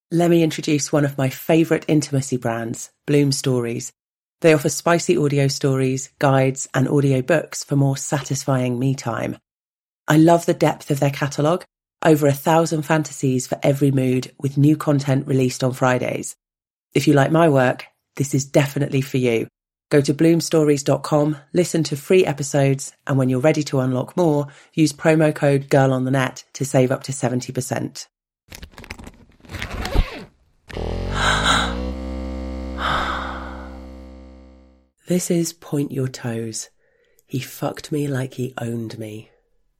Let me introduce one of my favourite intimacy brands, Bloom Stories. They offer spicy audio stories, guides, and audio books for more satisfying me time. I love the depth of their catalogue, over 1,000 fantasies for every mood, with new content released on Fridays. If you like my work, this is definitely for you. Go to bloomstories.com, listen to free episodes, and when you're ready to unlock more, use promo code GIRLONTHENET to save up to 70%. This is Point Your Toes. He fucked me like he owned me.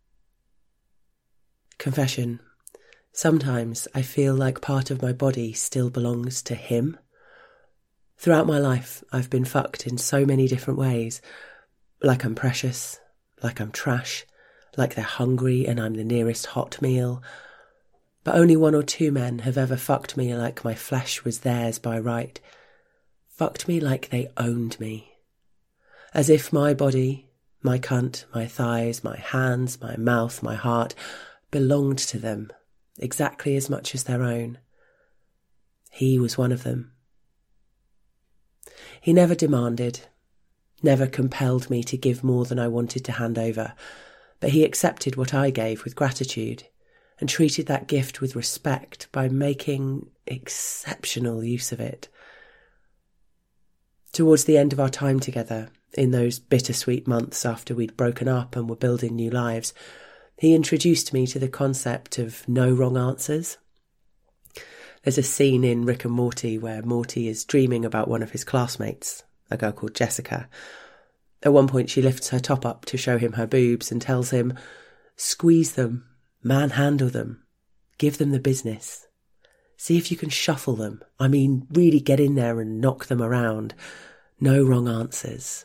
Confession. Sometimes I feel like part of my body still belongs to him. Throughout my life, I've been fucked in so many different ways. Like I'm precious, like I'm trash, like they're hungry and I'm the nearest hot meal. But only 1 or 2 men have ever fucked me like my flesh was theirs by right. Fucked me like they owned me. As if my body, my cunt, my thighs, my hands, my mouth, my heart belonged to them exactly as much as their own. He was one of them. He never demanded, never compelled me to give more than I wanted to hand over, but he accepted what I gave with gratitude and treated that gift with respect by making exceptional use of it. Towards the end of our time together, in those bittersweet months after we'd broken up and were building new lives, he introduced me to the concept of no wrong answers. There's a scene in Rick and Morty where Morty is dreaming about one of his classmates, a girl called Jessica. At one point she lifts her top up to show him her boobs and tells him, "Squeeze them, manhandle them, give them the business. See if you can shuffle them. I mean, really get in there and knock them around. No wrong answers."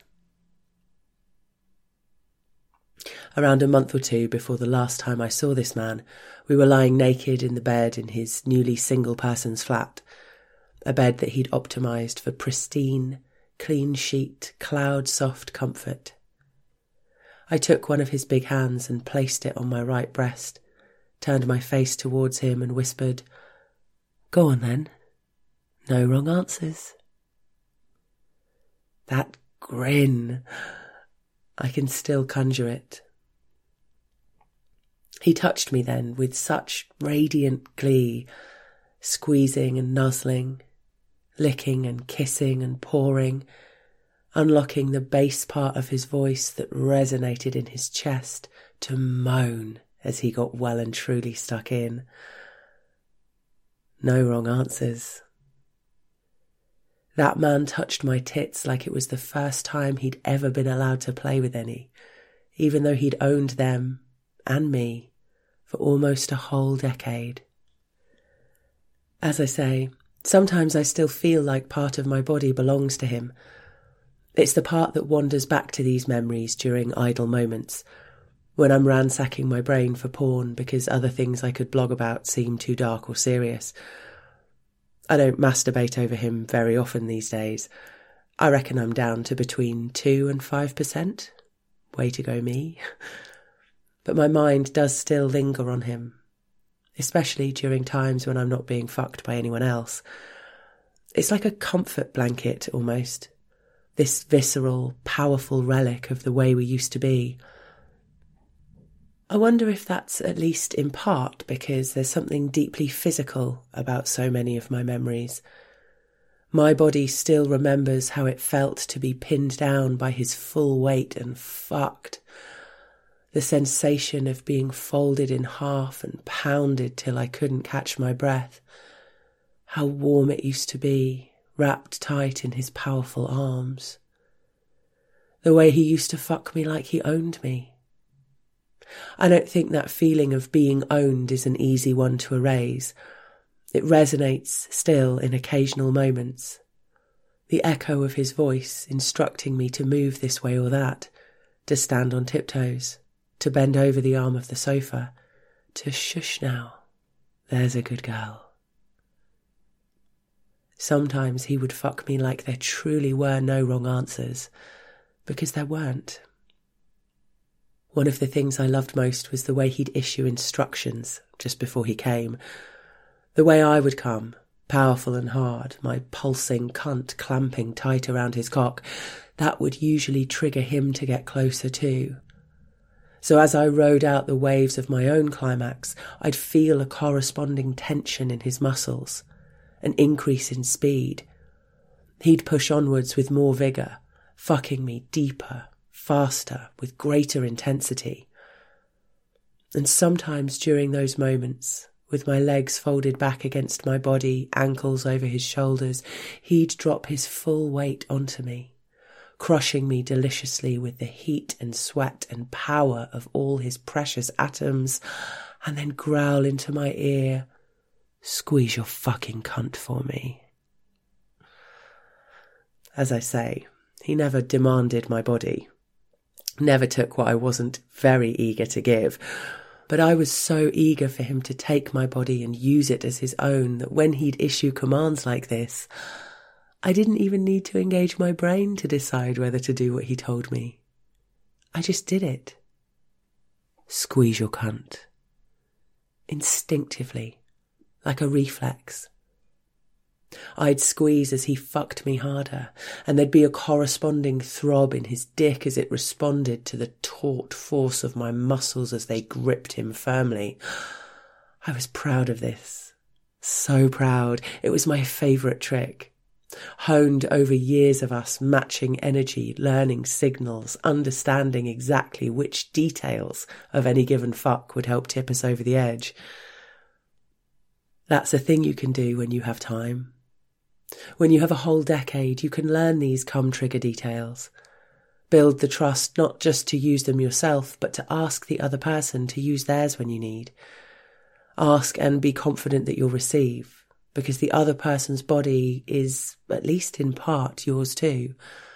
Around a month or 2 before the last time I saw this man, we were lying naked in the bed in his newly single-person's flat, a bed that he'd optimised for pristine, clean-sheet, cloud-soft comfort. I took one of his big hands and placed it on my right breast, turned my face towards him and whispered, "Go on then, no wrong answers." That grin, I can still conjure it. He touched me then with such radiant glee, squeezing and nuzzling, licking and kissing and pawing, unlocking the bass part of his voice that resonated in his chest to moan as he got well and truly stuck in. No wrong answers. That man touched my tits like it was the first time he'd ever been allowed to play with any, even though he'd owned them and me for almost a whole decade. As I say, sometimes I still feel like part of my body belongs to him. It's the part that wanders back to these memories during idle moments, when I'm ransacking my brain for porn because other things I could blog about seem too dark or serious. I don't masturbate over him very often these days. I reckon I'm down to between 2 and 5%. Way to go, me. But my mind does still linger on him, especially during times when I'm not being fucked by anyone else. It's like a comfort blanket, almost. This visceral, powerful relic of the way we used to be. I wonder if that's at least in part because there's something deeply physical about so many of my memories. My body still remembers how it felt to be pinned down by his full weight and fucked. The sensation of being folded in half and pounded till I couldn't catch my breath. How warm it used to be, wrapped tight in his powerful arms. The way he used to fuck me like he owned me. I don't think that feeling of being owned is an easy one to erase. It resonates still in occasional moments. The echo of his voice instructing me to move this way or that, to stand on tiptoes, to bend over the arm of the sofa, to shush now, there's a good girl. Sometimes he would fuck me like there truly were no wrong answers, because there weren't. One of the things I loved most was the way he'd issue instructions just before he came. The way I would come, powerful and hard, my pulsing cunt clamping tight around his cock, that would usually trigger him to get closer too. So as I rode out the waves of my own climax, I'd feel a corresponding tension in his muscles, an increase in speed. He'd push onwards with more vigour, fucking me deeper, faster, with greater intensity. And sometimes during those moments, with my legs folded back against my body, ankles over his shoulders, he'd drop his full weight onto me, crushing me deliciously with the heat and sweat and power of all his precious atoms, and then growl into my ear, "Squeeze your fucking cunt for me." As I say, he never demanded my body, never took what I wasn't very eager to give, but I was so eager for him to take my body and use it as his own that when he'd issue commands like this, I didn't even need to engage my brain to decide whether to do what he told me. I just did it. Squeeze your cunt. Instinctively, like a reflex. I'd squeeze as he fucked me harder, and there'd be a corresponding throb in his dick as it responded to the taut force of my muscles as they gripped him firmly. I was proud of this. So proud. It was my favourite trick. Honed over years of us matching energy, learning signals, understanding exactly which details of any given fuck would help tip us over the edge. That's a thing you can do when you have time. When you have a whole decade, you can learn these trigger details. Build the trust not just to use them yourself, but to ask the other person to use theirs when you need. Ask and be confident that you'll receive, because the other person's body is, at least in part, yours too.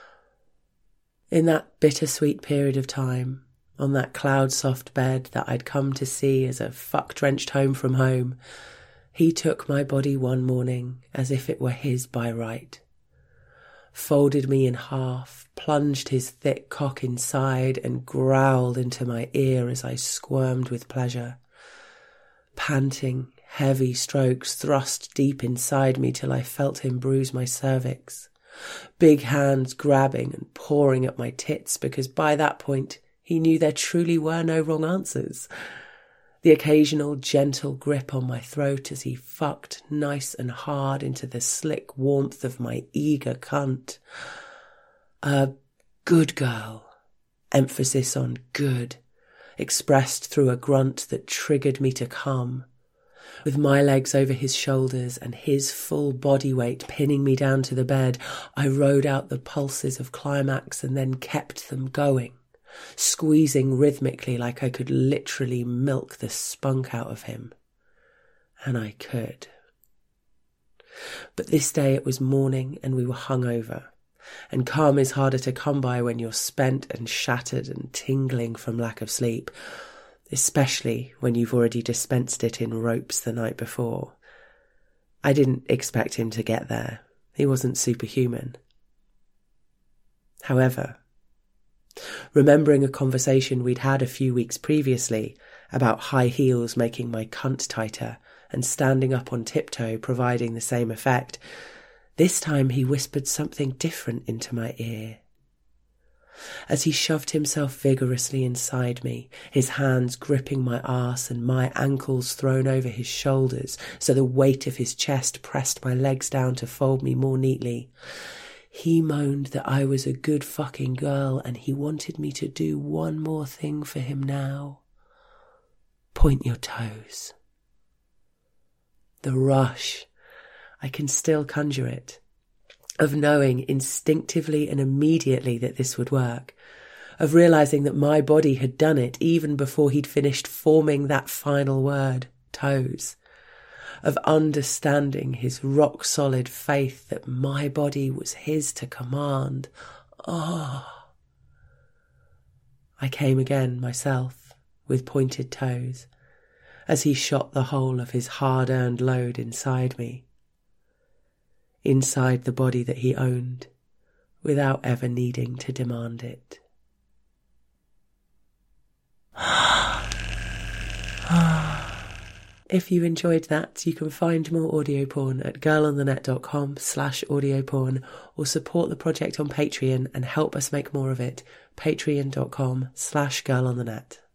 In that bittersweet period of time, on that cloud-soft bed that I'd come to see as a fuck-drenched home from home, he took my body one morning as if it were his by right, folded me in half, plunged his thick cock inside and growled into my ear as I squirmed with pleasure. Panting, heavy strokes thrust deep inside me till I felt him bruise my cervix, big hands grabbing and pawing at my tits because by that point he knew there truly were no wrong answers. The occasional gentle grip on my throat as he fucked nice and hard into the slick warmth of my eager cunt. A good girl, emphasis on good, expressed through a grunt that triggered me to come. With my legs over his shoulders and his full body weight pinning me down to the bed, I rode out the pulses of climax and then kept them going, squeezing rhythmically like I could literally milk the spunk out of him. And I could. But this day it was morning and we were hungover, and calm is harder to come by when you're spent and shattered and tingling from lack of sleep, especially when you've already dispensed it in ropes the night before. I didn't expect him to get there. He wasn't superhuman. However, remembering a conversation we'd had a few weeks previously about high heels making my cunt tighter and standing up on tiptoe providing the same effect, this time he whispered something different into my ear. As he shoved himself vigorously inside me, his hands gripping my arse and my ankles thrown over his shoulders so the weight of his chest pressed my legs down to fold me more neatly, he moaned that I was a good fucking girl and he wanted me to do one more thing for him now. Point your toes. The rush, I can still conjure it, of knowing instinctively and immediately that this would work, of realising that my body had done it even before he'd finished forming that final word, toes, of understanding his rock-solid faith that my body was his to command. Oh! I came again myself, with pointed toes, as he shot the whole of his hard-earned load inside me, inside the body that he owned, without ever needing to demand it. If you enjoyed that, you can find more audio porn at girlonthenet.com/audioporn or support the project on Patreon and help us make more of it. Patreon.com/girlonthenet.